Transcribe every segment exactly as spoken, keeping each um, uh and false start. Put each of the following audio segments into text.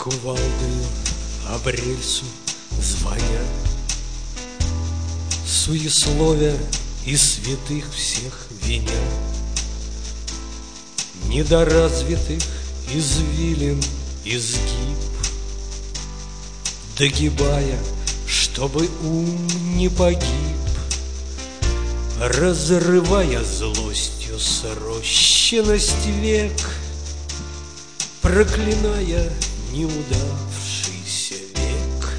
Кувалдою об рельсу звоня, суесловия и святых всех виня, недоразвитых извилин изгиб, догибая, чтобы ум не погиб, разрывая злостью срощенность век, проклиная неудавшийся век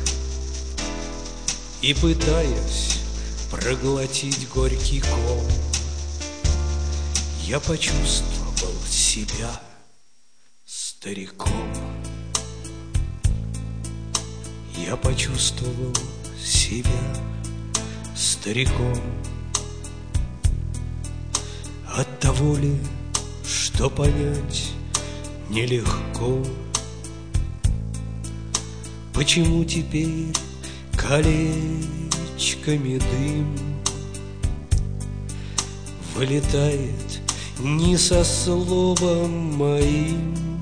и пытаясь проглотить горький ком, я почувствовал себя стариком. Я почувствовал себя стариком. От того ли, что понять нелегко, почему теперь колечками дым вылетает не со словом моим,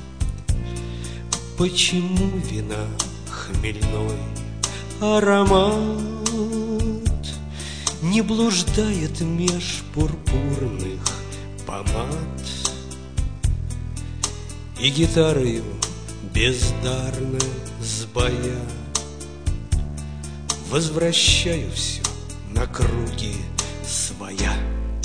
почему вина хмельной аромат не блуждает меж пурпурных помад, и гитарою бездарно сбоя возвращаю все на круги своя.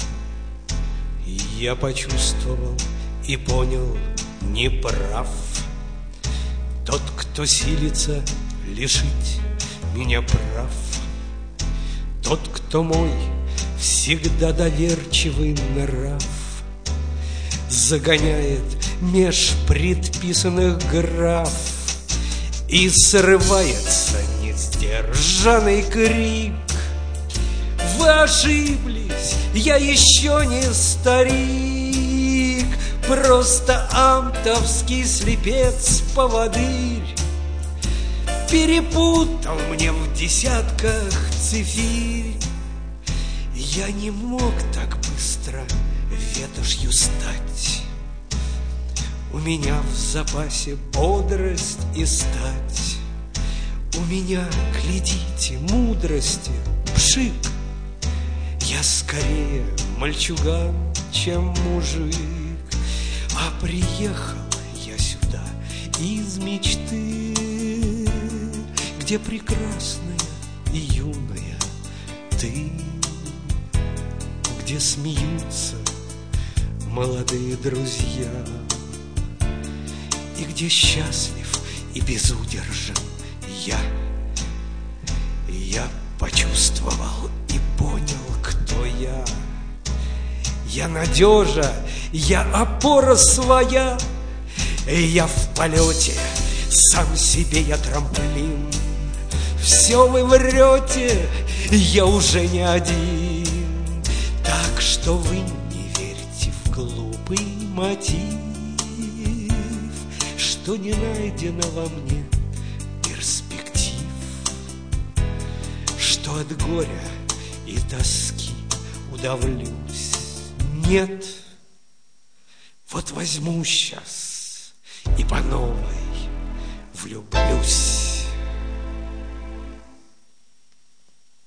Я почувствовал и понял, не прав тот, кто силится лишить меня прав, тот, кто мой всегда доверчивый нрав загоняет меж предписанных граф, и срывается несдержанный крик: вы ошиблись, я еще не старик, просто амтовский слепец-поводырь перепутал мне в десятках цифирь. Я не мог так быстро ветошью стать, у меня в запасе бодрость и стать. У меня, глядите, мудрости пшик, я скорее мальчуган, чем мужик, а приехал я сюда из мечты, где прекрасная и юная ты, где смеются молодые друзья, и где счастлив и безудержен я. Я почувствовал и понял, кто я. Я надежа, я опора своя, и я в полете, сам себе я трамплин. Все вы врете, я уже не один, так что вы не верьте в глупый мотив, что не найдено во мне перспектив, что от горя и тоски удавлюсь. Нет, вот возьму сейчас и по новой влюблюсь.